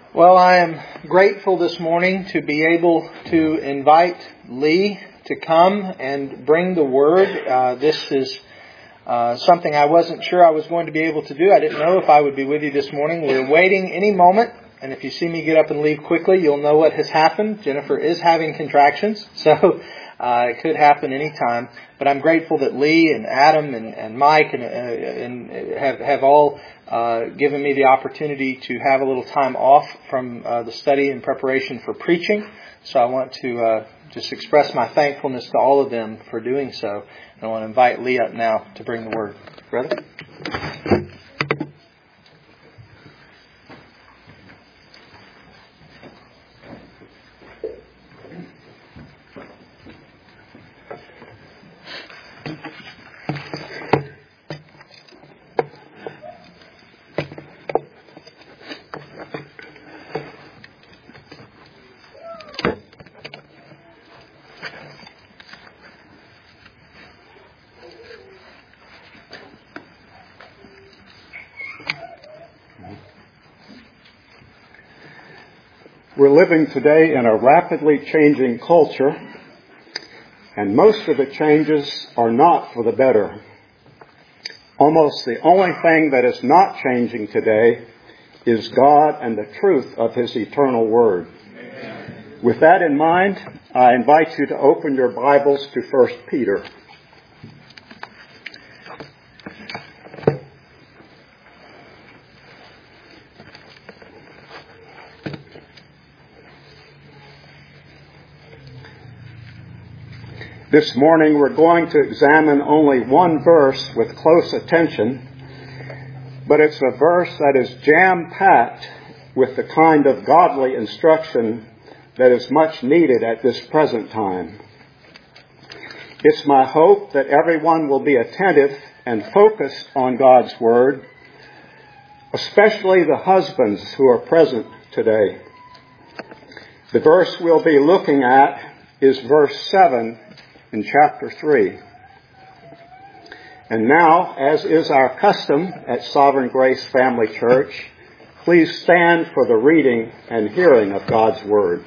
Well, I am grateful this morning to be able to invite Lee to come and bring the Word. This is something I wasn't sure I was going to be able to do. I didn't know if I would be with you this morning. We're waiting any moment, and if you see me get up and leave quickly, you'll know what has happened. Jennifer is having contractions, so it could happen any time. But I'm grateful that Lee and Adam and Mike and have all given me the opportunity to have a little time off from the study in preparation for preaching. So I want to just express my thankfulness to all of them for doing so. And I want to invite Lee up now to bring the Word. Brother? We're living today in a rapidly changing culture, and most of the changes are not for the better. Almost the only thing that is not changing today is God and the truth of His eternal Word. Amen. With that in mind, I invite you to open your Bibles to 1 Peter. This morning we're going to examine only one verse with close attention, but it's a verse that is jam-packed with the kind of godly instruction that is much needed at this present time. It's my hope that everyone will be attentive and focused on God's Word, especially the husbands who are present today. The verse we'll be looking at is verse 7 in chapter 3. And now, as is our custom at Sovereign Grace Family Church, please stand for the reading and hearing of God's Word.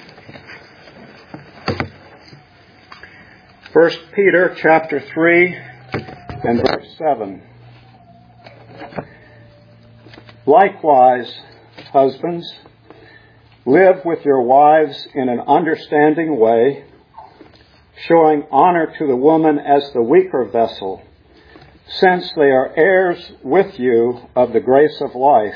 1 Peter chapter 3 and verse 7. Likewise, husbands, live with your wives in an understanding way, showing honor to the woman as the weaker vessel, since they are heirs with you of the grace of life,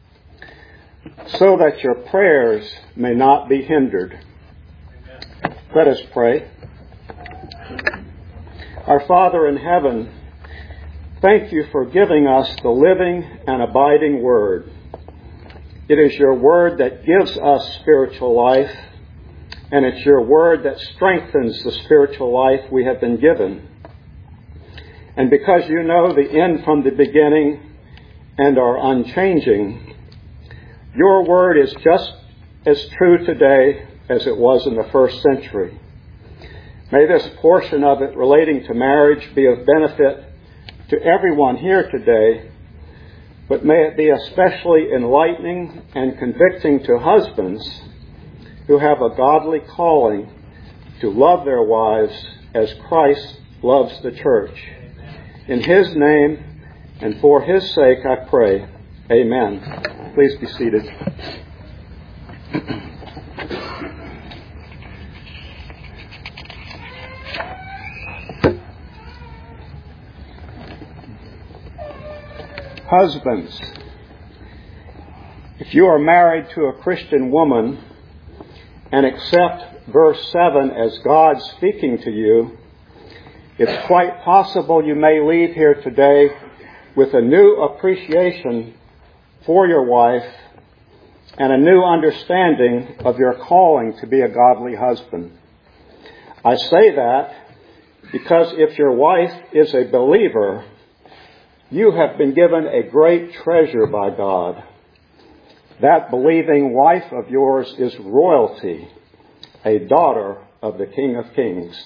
so that your prayers may not be hindered. Let us pray. Our Father in heaven, thank you for giving us the living and abiding Word. It is your Word that gives us spiritual life, and it's your Word that strengthens the spiritual life we have been given. And because you know the end from the beginning and are unchanging, your Word is just as true today as it was in the first century. May this portion of it relating to marriage be of benefit to everyone here today, but may it be especially enlightening and convicting to husbands who have a godly calling to love their wives as Christ loves the church. In His name and for His sake I pray. Amen. Please be seated. Husbands, if you are married to a Christian woman and accept verse 7 as God speaking to you, it's quite possible you may leave here today with a new appreciation for your wife and a new understanding of your calling to be a godly husband. I say that because if your wife is a believer, you have been given a great treasure by God. That believing wife of yours is royalty, a daughter of the King of Kings.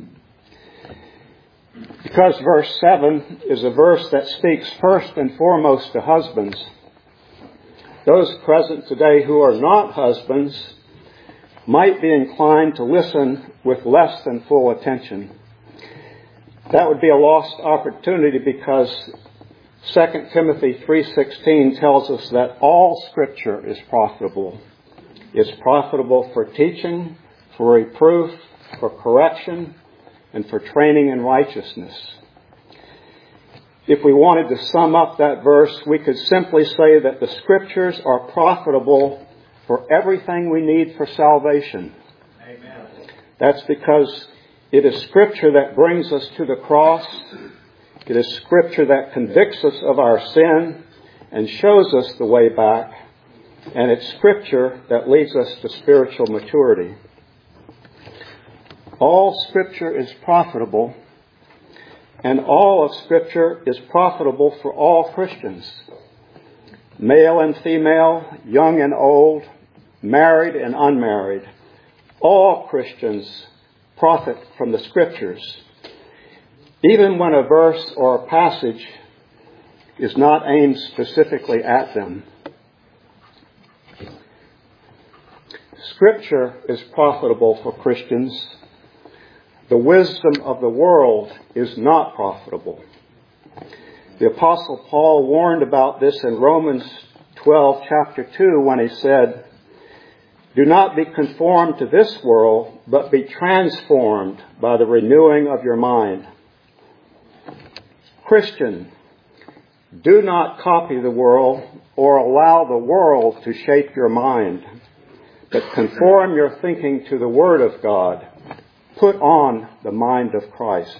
Because verse 7 is a verse that speaks first and foremost to husbands, those present today who are not husbands might be inclined to listen with less than full attention. That would be a lost opportunity because 2 Timothy 3:16 tells us that all Scripture is profitable. It's profitable for teaching, for reproof, for correction, and for training in righteousness. If we wanted to sum up that verse, we could simply say that the Scriptures are profitable for everything we need for salvation. Amen. That's because it is Scripture that brings us to the cross. It is Scripture that convicts us of our sin and shows us the way back. And it's Scripture that leads us to spiritual maturity. All Scripture is profitable, and all of Scripture is profitable for all Christians. Male and female, young and old, married and unmarried. All Christians profit from the Scriptures, even when a verse or a passage is not aimed specifically at them. Scripture is profitable for Christians. The wisdom of the world is not profitable. The Apostle Paul warned about this in Romans 12, chapter 2, when he said, "Do not be conformed to this world, but be transformed by the renewing of your mind." Christian, do not copy the world or allow the world to shape your mind, but conform your thinking to the Word of God. Put on the mind of Christ.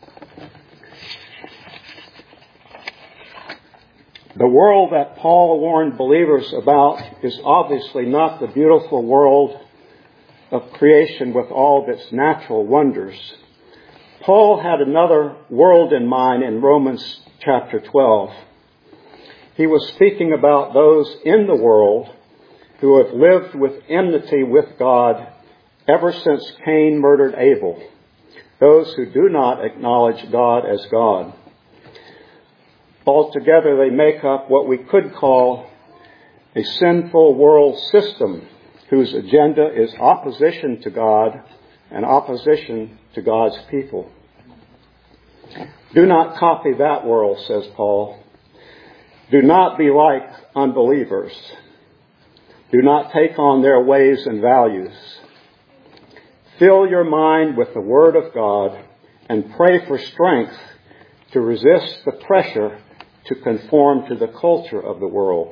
The world that Paul warned believers about is obviously not the beautiful world of creation with all of its natural wonders. Paul had another world in mind in Romans chapter 12. He was speaking about those in the world who have lived with enmity with God ever since Cain murdered Abel, those who do not acknowledge God as God. Altogether, they make up what we could call a sinful world system whose agenda is opposition to God and opposition to God's people. Do not copy that world, says Paul. Do not be like unbelievers. Do not take on their ways and values. Fill your mind with the Word of God and pray for strength to resist the pressure to conform to the culture of the world.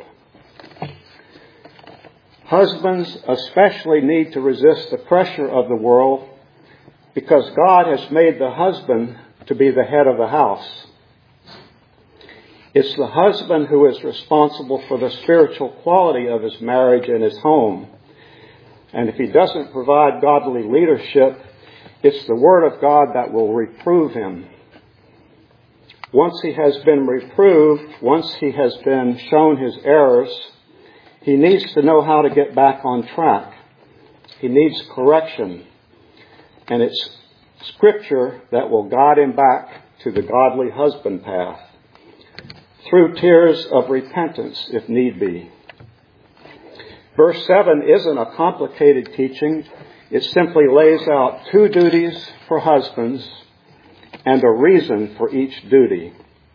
Husbands especially need to resist the pressure of the world because God has made the husband to be the head of the house. It's the husband who is responsible for the spiritual quality of his marriage and his home. And if he doesn't provide godly leadership, it's the Word of God that will reprove him. Once he has been reproved, once he has been shown his errors, he needs to know how to get back on track. He needs correction. And it's Scripture that will guide him back to the godly husband path, through tears of repentance if need be. Verse 7 isn't a complicated teaching. It simply lays out two duties for husbands and a reason for each duty.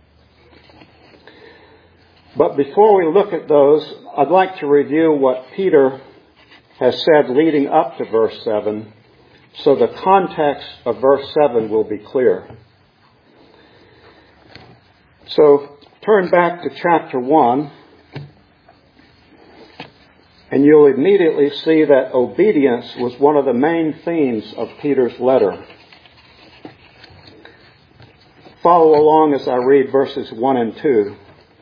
But before we look at those, I'd like to review what Peter has said leading up to verse 7, so the context of verse 7 will be clear. So turn back to chapter 1. And you'll immediately see that obedience was one of the main themes of Peter's letter. Follow along as I read verses 1 and 2.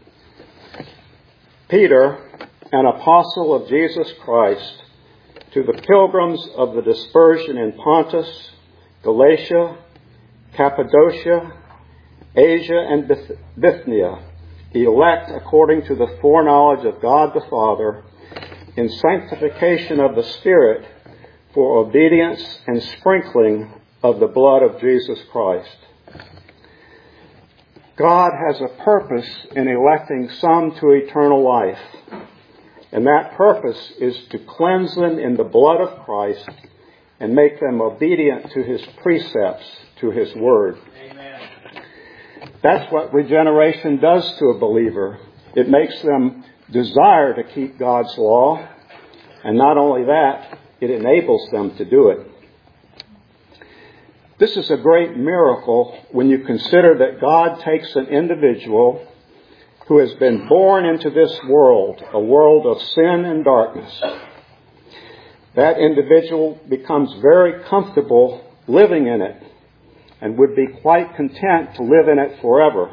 Peter, an apostle of Jesus Christ, to the pilgrims of the dispersion in Pontus, Galatia, Cappadocia, Asia, and Bithynia, elect according to the foreknowledge of God the Father, in sanctification of the Spirit, for obedience and sprinkling of the blood of Jesus Christ. God has a purpose in electing some to eternal life. And that purpose is to cleanse them in the blood of Christ and make them obedient to His precepts, to His Word. Amen. That's what regeneration does to a believer. It makes them desire to keep God's law, and not only that, it enables them to do it. This is a great miracle when you consider that God takes an individual who has been born into this world, a world of sin and darkness. That individual becomes very comfortable living in it and would be quite content to live in it forever.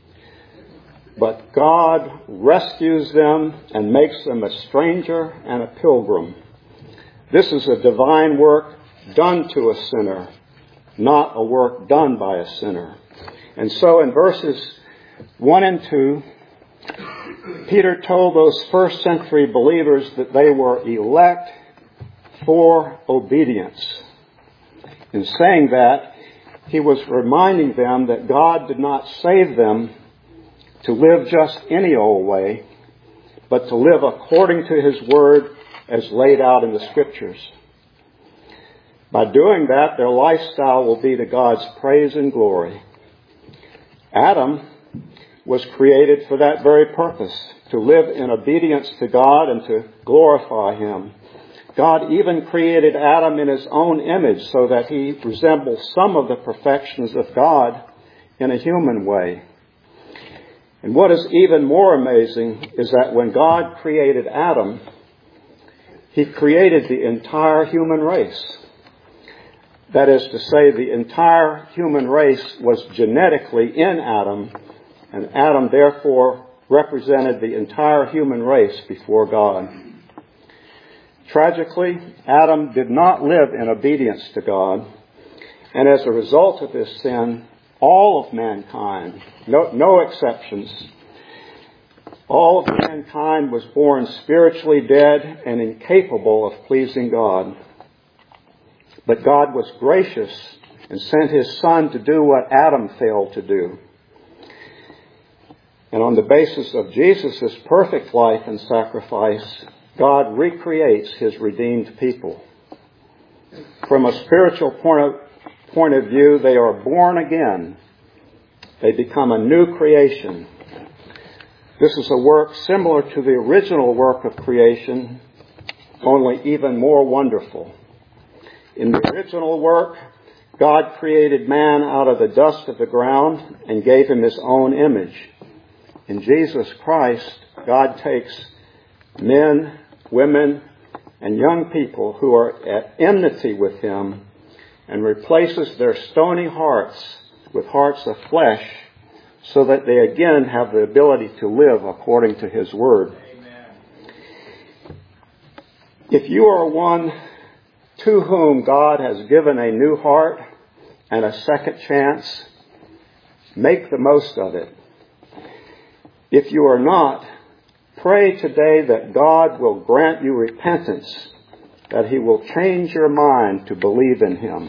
But God rescues them and makes them a stranger and a pilgrim. This is a divine work done to a sinner, not a work done by a sinner. And so in verses 1 and 2, Peter told those first century believers that they were elect for obedience. In saying that, he was reminding them that God did not save them to live just any old way, but to live according to His Word as laid out in the Scriptures. By doing that, their lifestyle will be to God's praise and glory. Adam was created for that very purpose, to live in obedience to God and to glorify Him. God even created Adam in His own image so that he resembles some of the perfections of God in a human way. And what is even more amazing is that when God created Adam, He created the entire human race. That is to say, the entire human race was genetically in Adam, and Adam therefore represented the entire human race before God. Tragically, Adam did not live in obedience to God, and as a result of his sin, all of mankind, no exceptions, all of mankind was born spiritually dead and incapable of pleasing God. But God was gracious and sent His Son to do what Adam failed to do. And on the basis of Jesus' perfect life and sacrifice, God recreates His redeemed people. From a spiritual point of view, they are born again. They become a new creation. This is a work similar to the original work of creation, only even more wonderful. In the original work, God created man out of the dust of the ground and gave him His own image. In Jesus Christ, God takes men, women, and young people who are at enmity with Him and replaces their stony hearts with hearts of flesh so that they again have the ability to live according to His Word. Amen. If you are one to whom God has given a new heart and a second chance, make the most of it. If you are not, pray today that God will grant you repentance, that He will change your mind to believe in Him.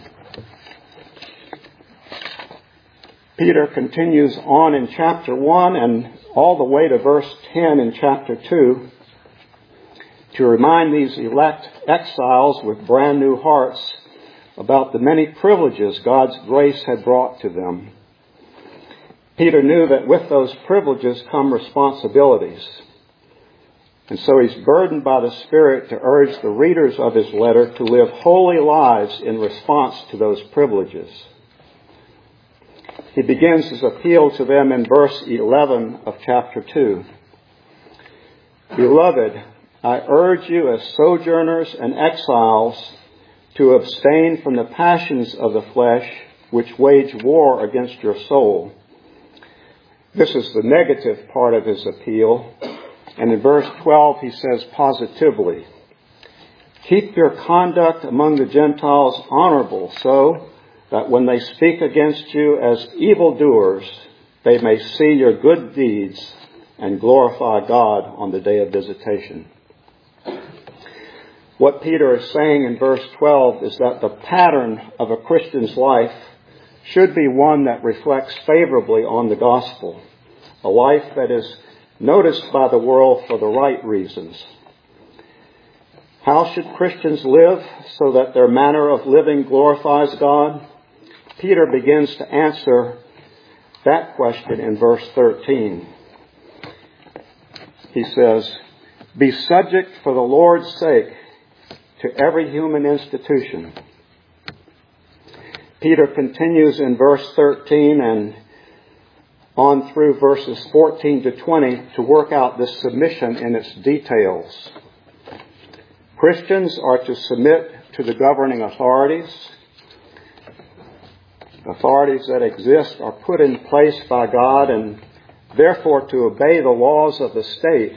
Peter continues on in chapter 1 and all the way to verse 10 in chapter 2 to remind these elect exiles with brand new hearts about the many privileges God's grace had brought to them. Peter knew that with those privileges come responsibilities. And so he's burdened by the Spirit to urge the readers of his letter to live holy lives in response to those privileges. He begins his appeal to them in verse 11 of chapter 2. Beloved, I urge you as sojourners and exiles to abstain from the passions of the flesh which wage war against your soul. This is the negative part of his appeal. And in verse 12 he says positively, keep your conduct among the Gentiles honorable so that when they speak against you as evildoers, they may see your good deeds and glorify God on the day of visitation. What Peter is saying in verse 12 is that the pattern of a Christian's life should be one that reflects favorably on the gospel, a life that is noticed by the world for the right reasons. How should Christians live so that their manner of living glorifies God? Peter begins to answer that question in verse 13. He says, "Be subject for the Lord's sake to every human institution." Peter continues in verse 13 and on through verses 14 to 20 to work out this submission in its details. Christians are to submit to the governing authorities. Authorities that exist are put in place by God, and therefore to obey the laws of the state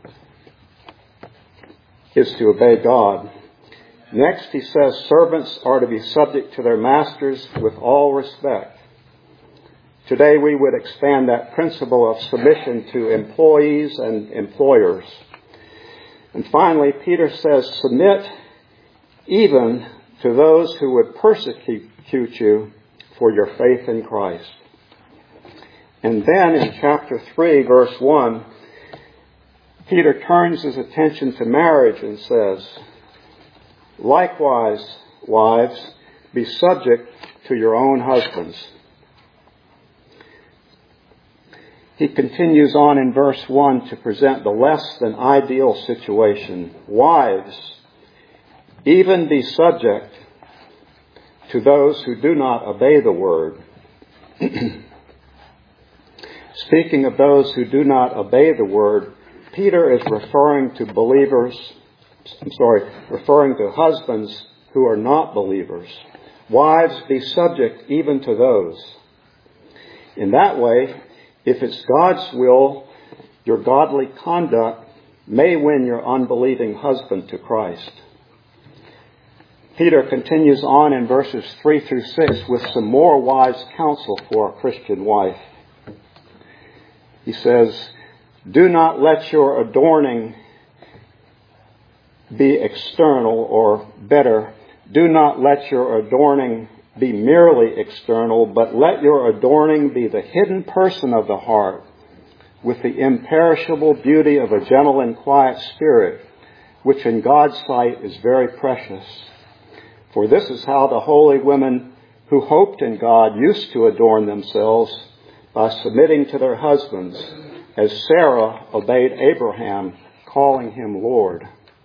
is to obey God. Next, he says servants are to be subject to their masters with all respect. Today we would expand that principle of submission to employees and employers. And finally, Peter says, submit even to those who would persecute you for your faith in Christ. And then in chapter 3, verse 1, Peter turns his attention to marriage and says, "Likewise, wives, be subject to your own husbands." He continues on in verse 1 to present the less than ideal situation. "Wives, even be subject to those who do not obey the word." Speaking of those who do not obey the word, Peter is referring to husbands who are not believers. Wives, be subject even to those. In that way, if it's God's will, your godly conduct may win your unbelieving husband to Christ. Peter continues on in verses 3 through 6 with some more wise counsel for a Christian wife. He says, "Do not let your adorning be external," or better, "Do not let your adorning be merely external, but let your adorning be the hidden person of the heart, with the imperishable beauty of a gentle and quiet spirit, which in God's sight is very precious. For this is how the holy women who hoped in God used to adorn themselves, by submitting to their husbands, as Sarah obeyed Abraham, calling him Lord."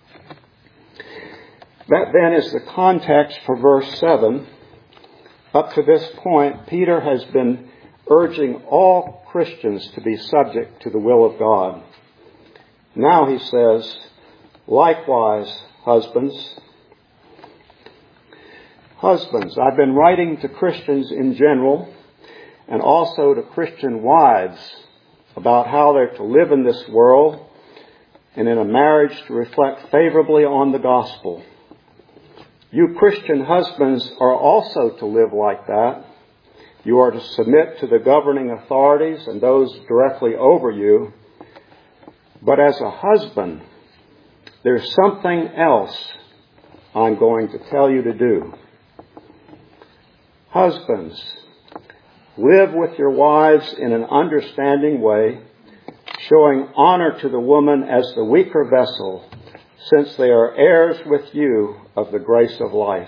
That then is the context for verse 7. Up to this point, Peter has been urging all Christians to be subject to the will of God. Now he says, "Likewise, husbands." Husbands, I've been writing to Christians in general and also to Christian wives about how they're to live in this world and in a marriage to reflect favorably on the gospel. You Christian husbands are also to live like that. You are to submit to the governing authorities and those directly over you. But as a husband, there's something else I'm going to tell you to do. Husbands, live with your wives in an understanding way, showing honor to the woman as the weaker vessel, since they are heirs with you of the grace of life.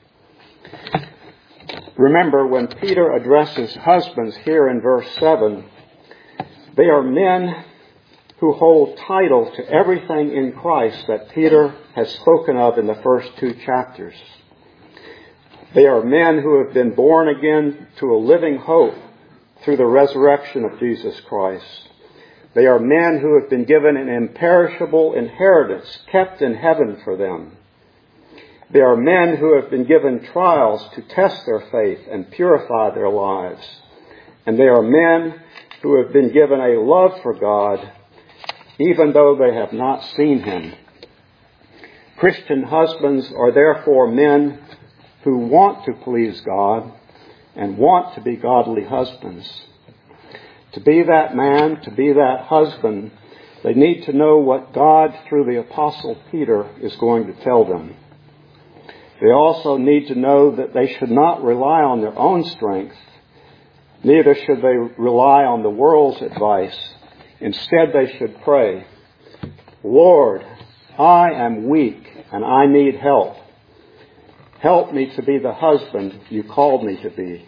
Remember, when Peter addresses husbands here in verse 7, they are men who hold title to everything in Christ that Peter has spoken of in the first 2 chapters. They are men who have been born again to a living hope through the resurrection of Jesus Christ. They are men who have been given an imperishable inheritance kept in heaven for them. They are men who have been given trials to test their faith and purify their lives. And they are men who have been given a love for God, even though they have not seen Him. Christian husbands are therefore men who want to please God and want to be godly husbands. To be that man, to be that husband, they need to know what God, through the Apostle Peter, is going to tell them. They also need to know that they should not rely on their own strength. Neither should they rely on the world's advice. Instead, they should pray, "Lord, I am weak. and I need help. Help me to be the husband you called me to be.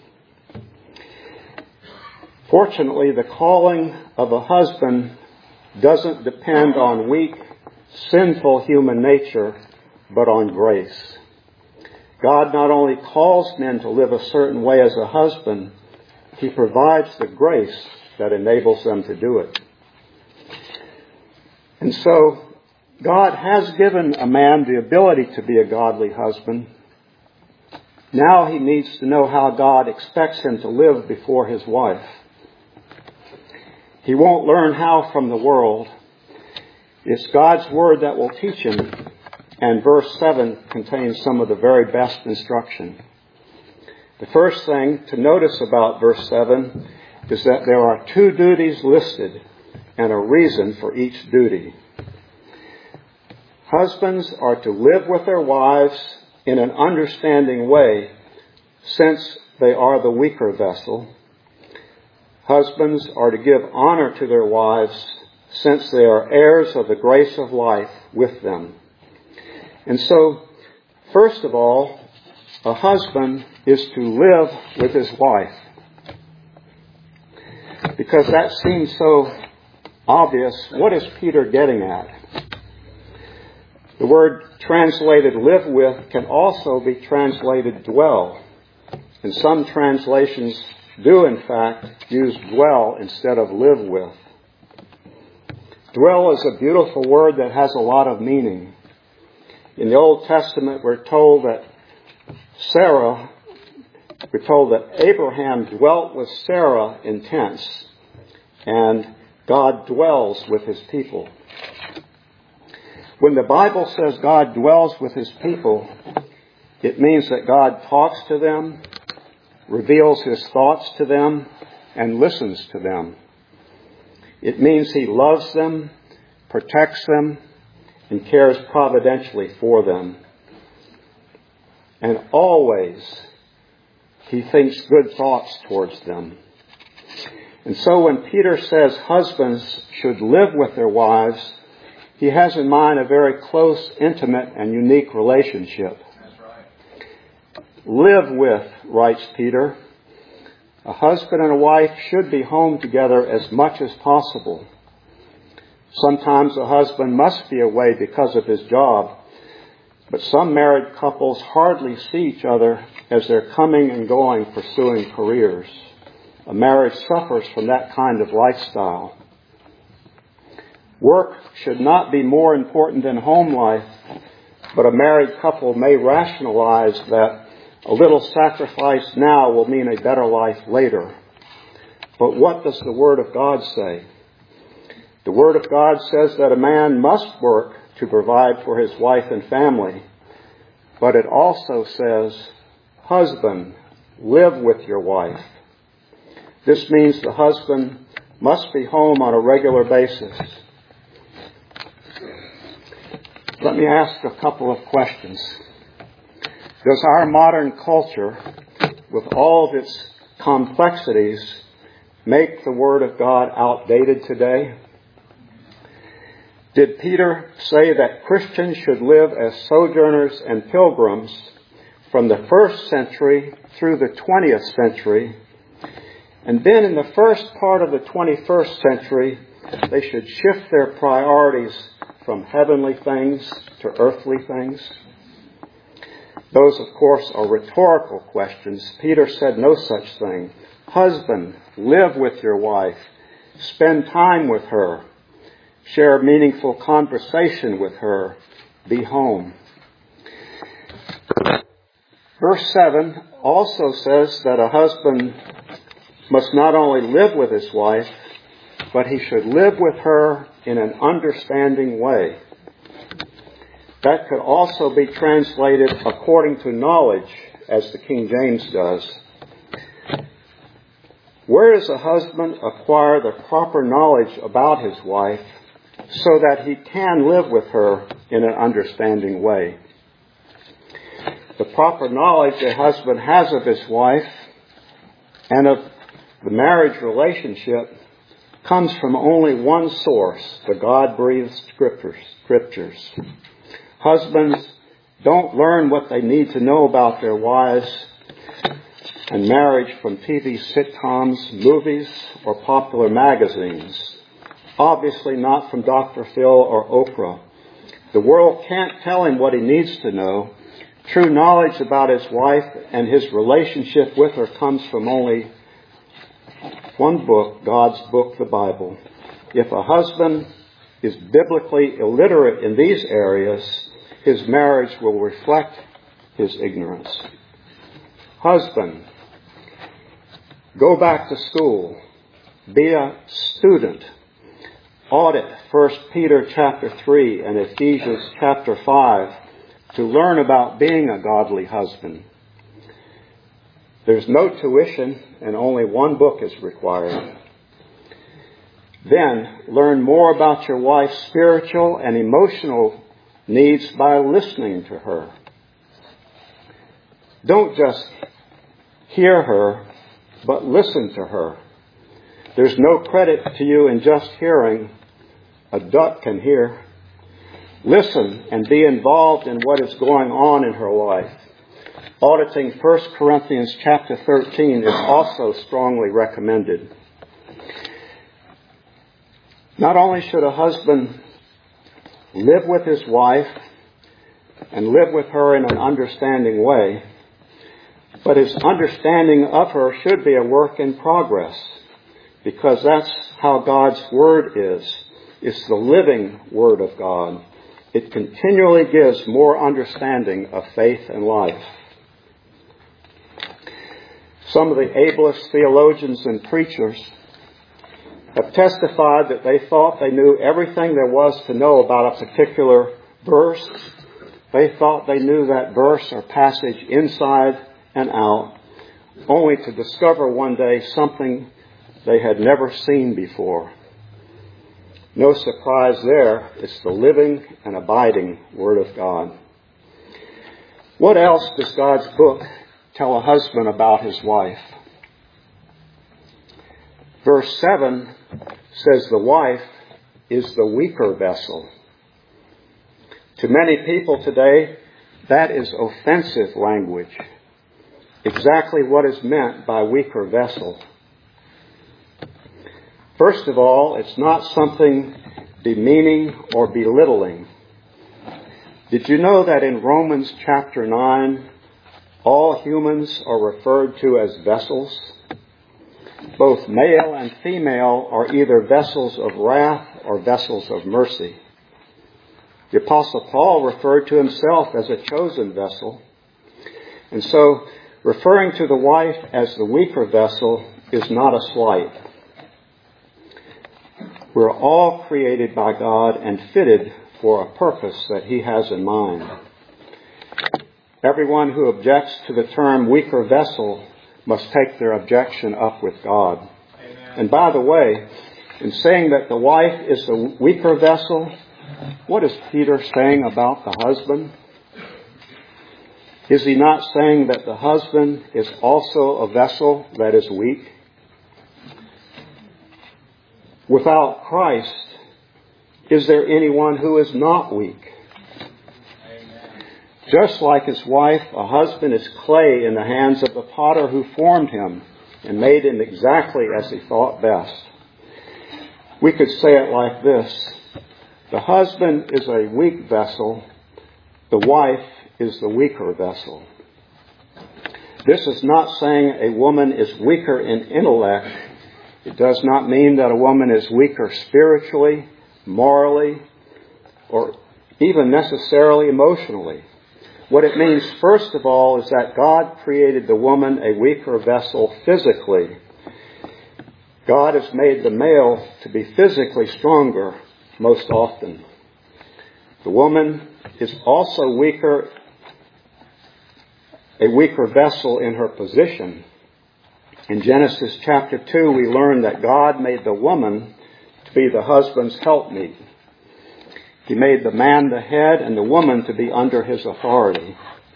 Fortunately, the calling of a husband doesn't depend on weak, sinful human nature, but on grace. God not only calls men to live a certain way as a husband, He provides the grace that enables them to do it. And so, God has given a man the ability to be a godly husband. Now he needs to know how God expects him to live before his wife. He won't learn how from the world. It's God's Word that will teach him. And verse 7 contains some of the very best instruction. The first thing to notice about verse 7 is that there are 2 duties listed and a reason for each duty. Husbands are to live with their wives in an understanding way, since they are the weaker vessel. Husbands are to give honor to their wives, since they are heirs of the grace of life with them. And so, first of all, a husband is to live with his wife. Because that seems so obvious, what is Peter getting at? The word translated live with can also be translated dwell. And some translations do, in fact, use dwell instead of live with. Dwell is a beautiful word that has a lot of meaning. In the Old Testament, we're told that Abraham dwelt with Sarah in tents, and God dwells with His people. When the Bible says God dwells with His people, it means that God talks to them, reveals His thoughts to them, and listens to them. It means He loves them, protects them, and cares providentially for them. And always He thinks good thoughts towards them. And so when Peter says husbands should live with their wives, he has in mind a very close, intimate, and unique relationship. That's right. Live with, writes Peter. A husband and a wife should be home together as much as possible. Sometimes a husband must be away because of his job, but some married couples hardly see each other as they're coming and going pursuing careers. A marriage suffers from that kind of lifestyle. Work should not be more important than home life, but a married couple may rationalize that a little sacrifice now will mean a better life later. But what does the Word of God say? The Word of God says that a man must work to provide for his wife and family, but it also says, husband, live with your wife. This means the husband must be home on a regular basis. Let me ask a couple of questions. Does our modern culture, with all of its complexities, make the Word of God outdated today? Did Peter say that Christians should live as sojourners and pilgrims from the 1st century through the 20th century, and then in the first part of the 21st century, they should shift their priorities from heavenly things to earthly things? Those, of course, are rhetorical questions. Peter said no such thing. Husband, live with your wife. Spend time with her. Share meaningful conversation with her. Be home. Verse 7 also says that a husband must not only live with his wife, but he should live with her in an understanding way. That could also be translated according to knowledge, as the King James does. Where does a husband acquire the proper knowledge about his wife so that he can live with her in an understanding way? The proper knowledge a husband has of his wife and of the marriage relationship comes from only one source, the God-breathed Scriptures. Husbands don't learn what they need to know about their wives and marriage from TV sitcoms, movies, or popular magazines. Obviously not from Dr. Phil or Oprah. The world can't tell him what he needs to know. True knowledge about his wife and his relationship with her comes from only one book, God's book, the Bible. If a husband is biblically illiterate in these areas, his marriage will reflect his ignorance. Husband, go back to school. Be a student. Audit 1 Peter chapter 3 and Ephesians chapter 5 to learn about being a godly husband. There's no tuition and only one book is required. Then learn more about your wife's spiritual and emotional needs by listening to her. Don't just hear her, but listen to her. There's no credit to you in just hearing. A duck can hear. Listen and be involved in what is going on in her life. Auditing 1 Corinthians chapter 13 is also strongly recommended. Not only should a husband live with his wife and live with her in an understanding way, but his understanding of her should be a work in progress, because that's how God's Word is. It's the living Word of God. It continually gives more understanding of faith and life. Some of the ablest theologians and preachers have testified that they thought they knew everything there was to know about a particular verse. They thought they knew that verse or passage inside and out, only to discover one day something they had never seen before. No surprise there. It's the living and abiding Word of God. What else does God's book tell a husband about his wife? Verse 7 says the wife is the weaker vessel. To many people today, that is offensive language. Exactly what is meant by weaker vessel. First of all, it's not something demeaning or belittling. Did you know that in Romans chapter 9, all humans are referred to as vessels? Both male and female are either vessels of wrath or vessels of mercy. The Apostle Paul referred to himself as a chosen vessel. And so, referring to the wife as the weaker vessel is not a slight. We're all created by God and fitted for a purpose that He has in mind. Everyone who objects to the term weaker vessel must take their objection up with God. Amen. And by the way, in saying that the wife is the weaker vessel, what is Peter saying about the husband? Is he not saying that the husband is also a vessel that is weak? Without Christ, is there anyone who is not weak? Amen. Just like his wife, a husband is clay in the hands of the potter who formed him and made him exactly as he thought best. We could say it like this: the husband is a weak vessel, the wife is the weaker vessel. This is not saying a woman is weaker in intellect. It does not mean that a woman is weaker spiritually, morally, or even necessarily emotionally. What it means, first of all, is that God created the woman a weaker vessel physically. God has made the male to be physically stronger most often. The woman is also a weaker vessel in her position. In Genesis chapter 2, we learn that God made the woman to be the husband's helpmeet. He made the man the head and the woman to be under his authority.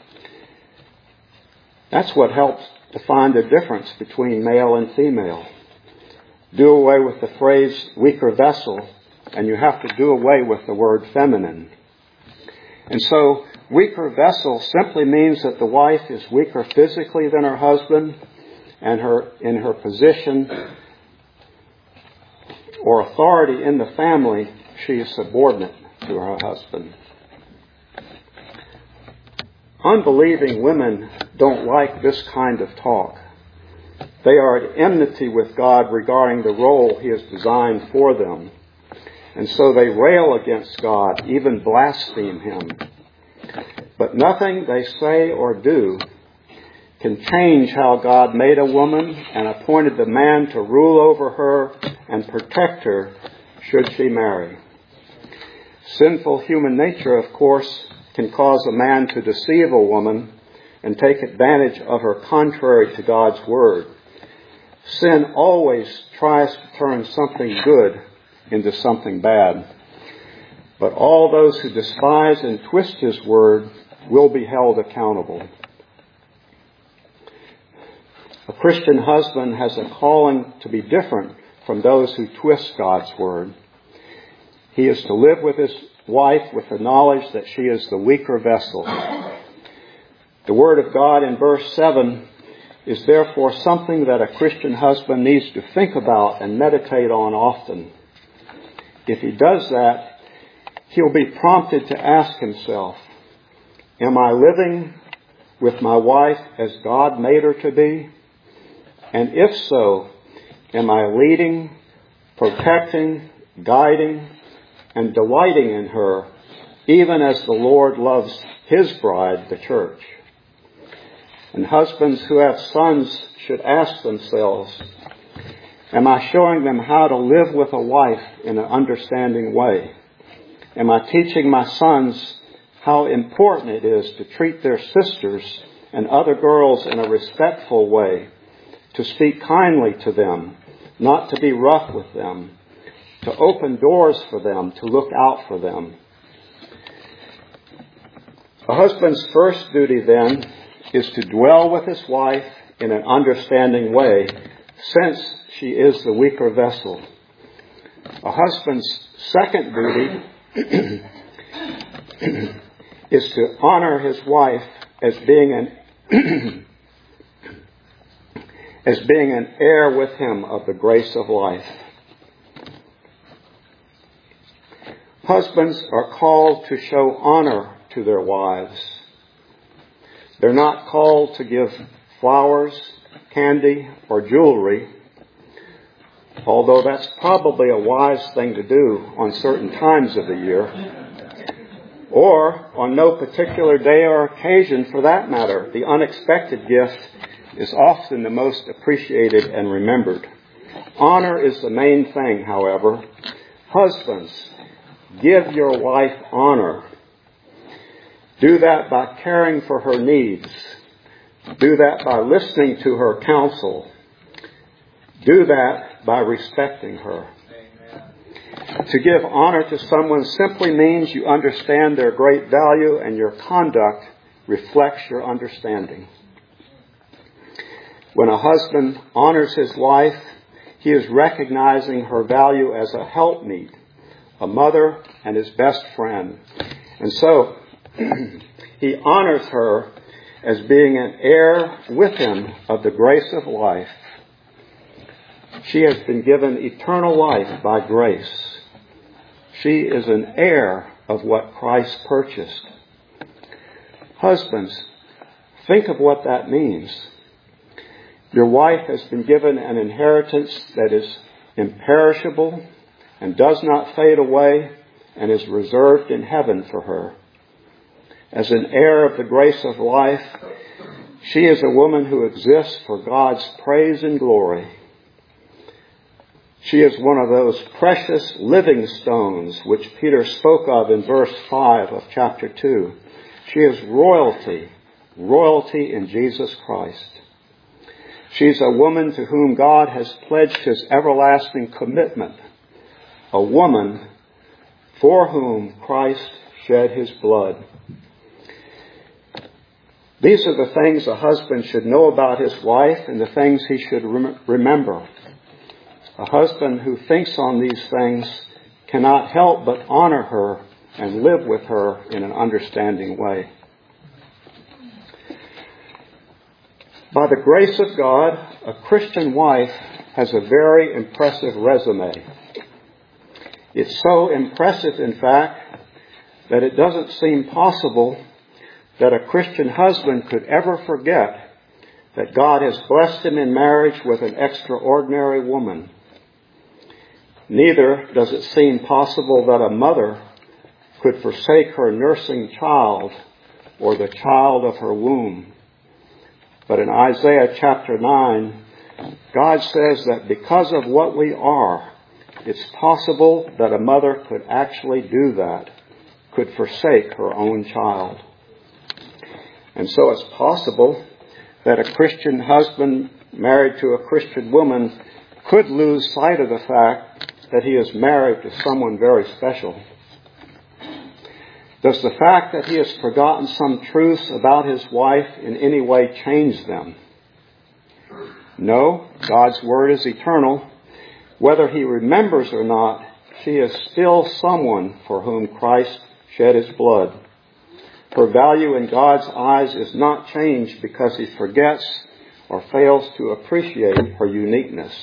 That's what helps define the difference between male and female. Do away with the phrase weaker vessel, and you have to do away with the word feminine. And so, weaker vessel simply means that the wife is weaker physically than her husband, and in her position or authority in the family, she is subordinate to her husband. Unbelieving women don't like this kind of talk. They are at enmity with God regarding the role He has designed for them. And so they rail against God, even blaspheme Him. But nothing they say or do can change how God made a woman and appointed the man to rule over her and protect her should she marry. Sinful human nature, of course, can cause a man to deceive a woman and take advantage of her contrary to God's word. Sin always tries to turn something good into something bad. But all those who despise and twist His word will be held accountable. A Christian husband has a calling to be different from those who twist God's word. He is to live with his wife with the knowledge that she is the weaker vessel. The Word of God in verse 7 is therefore something that a Christian husband needs to think about and meditate on often. If he does that, he'll be prompted to ask himself, am I living with my wife as God made her to be? And if so, am I leading, protecting, guiding, and delighting in her, even as the Lord loves His bride, the church? And husbands who have sons should ask themselves, am I showing them how to live with a wife in an understanding way? Am I teaching my sons how important it is to treat their sisters and other girls in a respectful way, to speak kindly to them, not to be rough with them, to open doors for them, to look out for them? A husband's first duty, then, is to dwell with his wife in an understanding way, since she is the weaker vessel. A husband's second duty is to honor his wife as being an heir with him of the grace of life. Husbands are called to show honor to their wives. They're not called to give flowers, candy, or jewelry, although that's probably a wise thing to do on certain times of the year, or on no particular day or occasion for that matter. The unexpected gift is often the most appreciated and remembered. Honor is the main thing, however. Husbands, give your wife honor. Do that by caring for her needs. Do that by listening to her counsel. Do that by respecting her. Amen. To give honor to someone simply means you understand their great value and your conduct reflects your understanding. When a husband honors his wife, he is recognizing her value as a helpmeet, a mother, and his best friend. And so, he honors her as being an heir with him of the grace of life. She has been given eternal life by grace. She is an heir of what Christ purchased. Husbands, think of what that means. Your wife has been given an inheritance that is imperishable and does not fade away and is reserved in heaven for her. As an heir of the grace of life, she is a woman who exists for God's praise and glory. She is one of those precious living stones which Peter spoke of in verse 5 of chapter 2. She is royalty in Jesus Christ. She's a woman to whom God has pledged His everlasting commitment, a woman for whom Christ shed His blood. These are the things a husband should know about his wife and the things he should remember. A husband who thinks on these things cannot help but honor her and live with her in an understanding way. By the grace of God, a Christian wife has a very impressive resume. It's so impressive, in fact, that it doesn't seem possible that a Christian husband could ever forget that God has blessed him in marriage with an extraordinary woman. Neither does it seem possible that a mother could forsake her nursing child or the child of her womb. But in Isaiah chapter 9, God says that because of what we are, it's possible that a mother could actually do that, could forsake her own child. And so it's possible that a Christian husband married to a Christian woman could lose sight of the fact that he is married to someone very special. Does the fact that he has forgotten some truths about his wife in any way change them? No, God's word is eternal. Whether he remembers or not, she is still someone for whom Christ shed his blood. Her value in God's eyes is not changed because he forgets or fails to appreciate her uniqueness.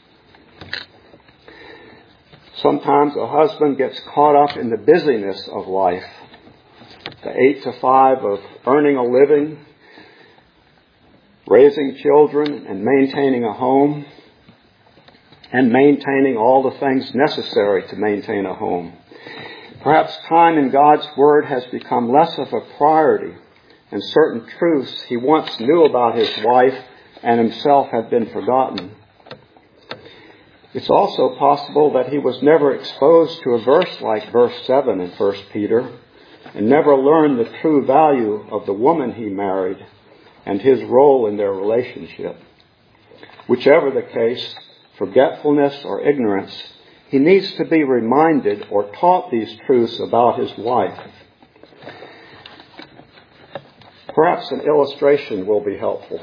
Sometimes a husband gets caught up in the busyness of life, the 8 to 5 of earning a living, raising children, and maintaining a home, and maintaining all the things necessary to maintain a home. Perhaps time in God's Word has become less of a priority, and certain truths he once knew about his wife and himself have been forgotten. It's also possible that he was never exposed to a verse like verse 7 in 1 Peter, and never learned the true value of the woman he married and his role in their relationship. Whichever the case, forgetfulness or ignorance, he needs to be reminded or taught these truths about his wife. Perhaps an illustration will be helpful.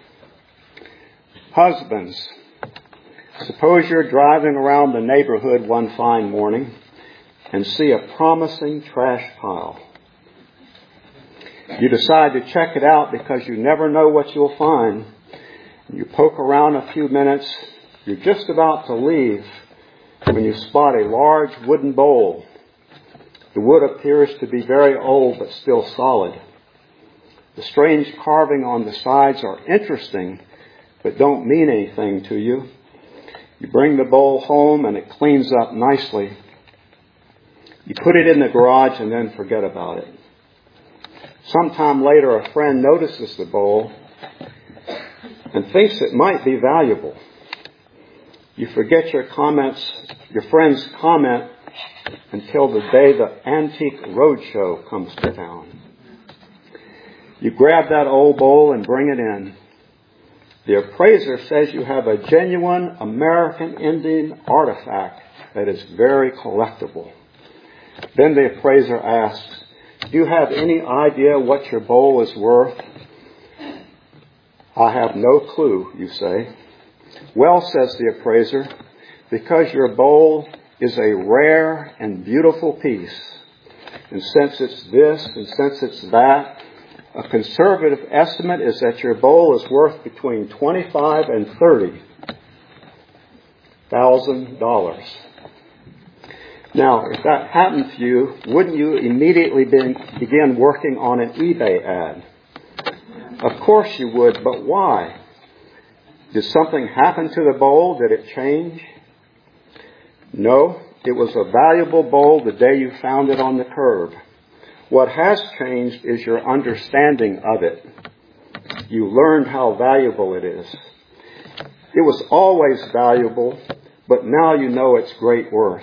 Husbands, suppose you're driving around the neighborhood one fine morning and see a promising trash pile. You decide to check it out because you never know what you'll find. You poke around a few minutes. You're just about to leave when you spot a large wooden bowl. The wood appears to be very old but still solid. The strange carving on the sides are interesting but don't mean anything to you. You bring the bowl home and it cleans up nicely. You put it in the garage and then forget about it. Sometime later, a friend notices the bowl and thinks it might be valuable. You forget your friend's comment until the day the Antique Roadshow comes to town. You grab that old bowl and bring it in. The appraiser says you have a genuine American Indian artifact that is very collectible. Then the appraiser asks, do you have any idea what your bowl is worth? I have no clue, you say. Well, says the appraiser, because your bowl is a rare and beautiful piece, and since it's this and since it's that, a conservative estimate is that your bowl is worth between $25,000 and $30,000. Now, if that happened to you, wouldn't you immediately begin working on an eBay ad? Of course you would, but why? Did something happen to the bowl? Did it change? No, it was a valuable bowl the day you found it on the curb. What has changed is your understanding of it. You learned how valuable it is. It was always valuable, but now you know its great worth.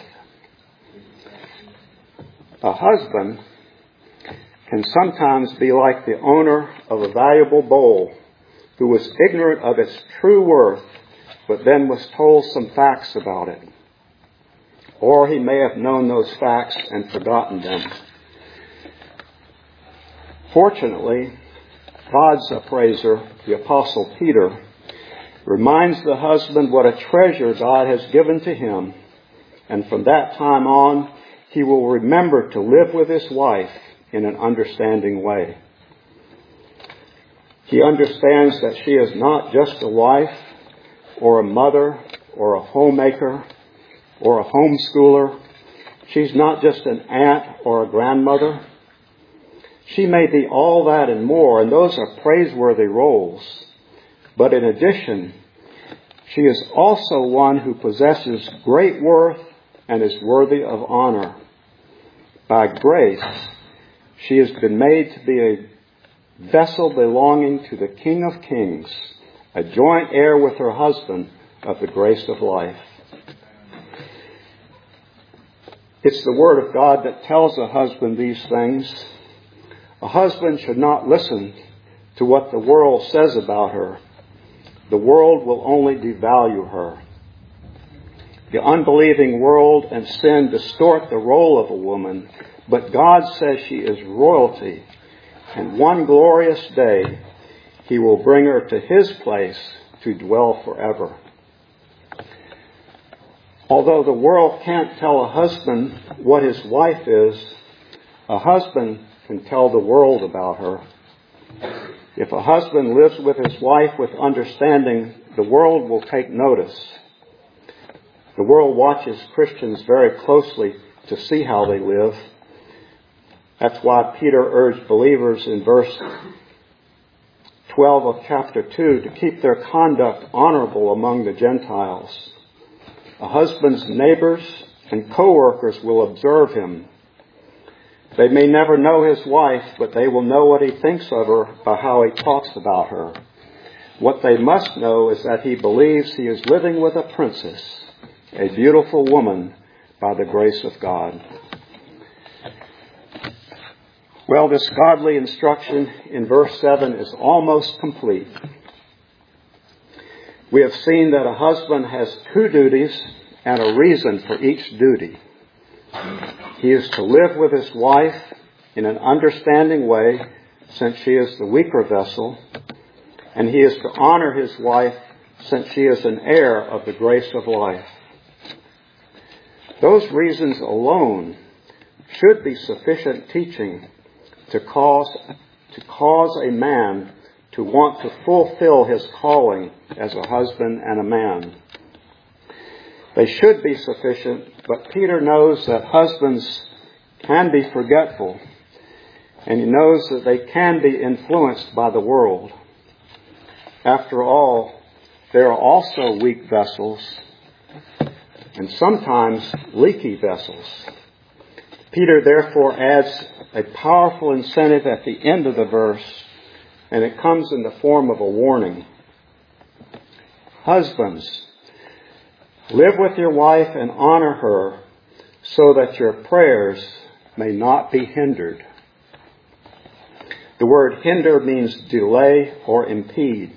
A husband can sometimes be like the owner of a valuable bowl who was ignorant of its true worth, but then was told some facts about it. Or he may have known those facts and forgotten them. Fortunately, God's appraiser, the Apostle Peter, reminds the husband what a treasure God has given to him, and from that time on, he will remember to live with his wife in an understanding way. He understands that she is not just a wife or a mother or a homemaker or a homeschooler. She's not just an aunt or a grandmother. She may be all that and more, and those are praiseworthy roles. But in addition, she is also one who possesses great worth and is worthy of honor. By grace, she has been made to be a vessel belonging to the King of Kings, a joint heir with her husband of the grace of life. It's the Word of God that tells a husband these things. A husband should not listen to what the world says about her. The world will only devalue her. The unbelieving world and sin distort the role of a woman, but God says she is royalty, and one glorious day he will bring her to his place to dwell forever. Although the world can't tell a husband what his wife is, a husband can tell the world about her. If a husband lives with his wife with understanding, the world will take notice. The world watches Christians very closely to see how they live. That's why Peter urged believers in verse 12 of chapter 2 to keep their conduct honorable among the Gentiles. A husband's neighbors and co-workers will observe him. They may never know his wife, but they will know what he thinks of her by how he talks about her. What they must know is that he believes he is living with a princess, a beautiful woman by the grace of God. Well, this godly instruction in verse 7 is almost complete. We have seen that a husband has two duties and a reason for each duty. He is to live with his wife in an understanding way, since she is the weaker vessel, and he is to honor his wife, since she is an heir of the grace of life. Those reasons alone should be sufficient teaching to cause a man to want to fulfill his calling as a husband and a man. They should be sufficient, but Peter knows that husbands can be forgetful, and he knows that they can be influenced by the world. After all, they are also weak vessels, and sometimes leaky vessels. Peter therefore adds a powerful incentive at the end of the verse, and it comes in the form of a warning. Husbands, live with your wife and honor her, so that your prayers may not be hindered. The word hinder means delay or impede.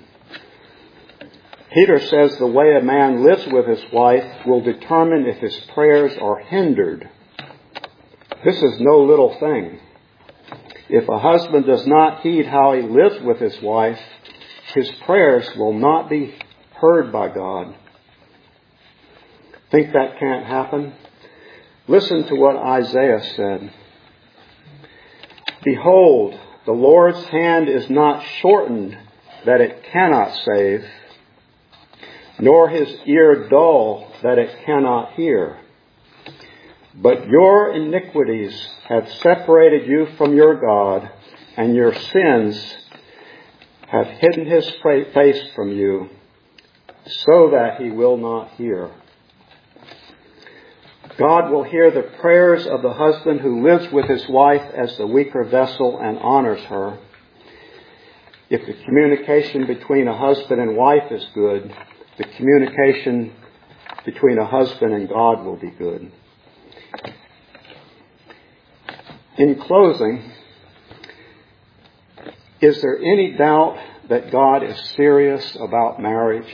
Peter says the way a man lives with his wife will determine if his prayers are hindered. This is no little thing. If a husband does not heed how he lives with his wife, his prayers will not be heard by God. Think that can't happen? Listen to what Isaiah said. Behold, the Lord's hand is not shortened that it cannot save, nor his ear dull that it cannot hear. But your iniquities have separated you from your God, and your sins have hidden his face from you, so that he will not hear. God will hear the prayers of the husband who lives with his wife as the weaker vessel and honors her. If the communication between a husband and wife is good, the communication between a husband and God will be good. In closing, is there any doubt that God is serious about marriage?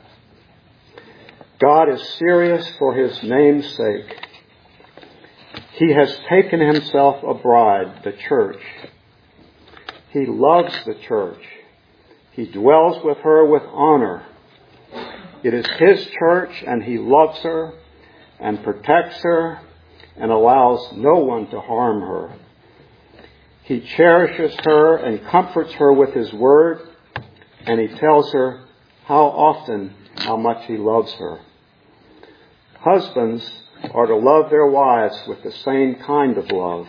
God is serious for his name's sake. He has taken himself a bride, the church. He loves the church. He dwells with her with honor. It is his church, and he loves her and protects her and allows no one to harm her. He cherishes her and comforts her with his word, and he tells her how much he loves her. Husbands are to love their wives with the same kind of love.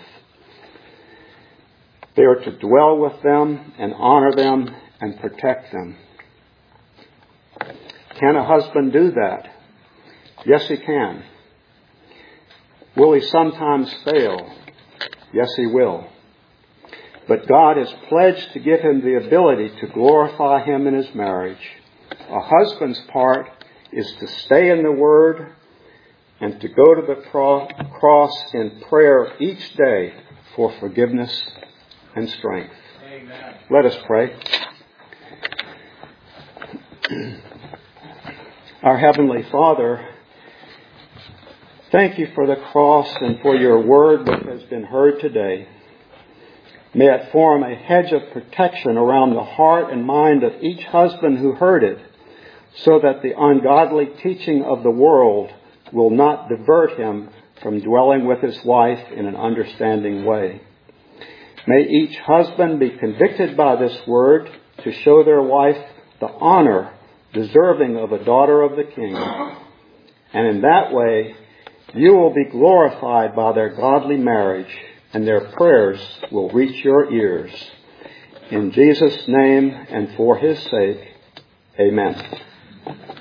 They are to dwell with them and honor them and protect them. Can a husband do that? Yes, he can. Will he sometimes fail? Yes, he will. But God has pledged to give him the ability to glorify him in his marriage. A husband's part is to stay in the Word and to go to the cross in prayer each day for forgiveness and strength. Amen. Let us pray. Our Heavenly Father, thank you for the cross and for your word that has been heard today. May it form a hedge of protection around the heart and mind of each husband who heard it, so that the ungodly teaching of the world will not divert him from dwelling with his wife in an understanding way. May each husband be convicted by this word to show their wife the honor deserving of a daughter of the King. And in that way, you will be glorified by their godly marriage, and their prayers will reach your ears. In Jesus' name and for his sake, amen.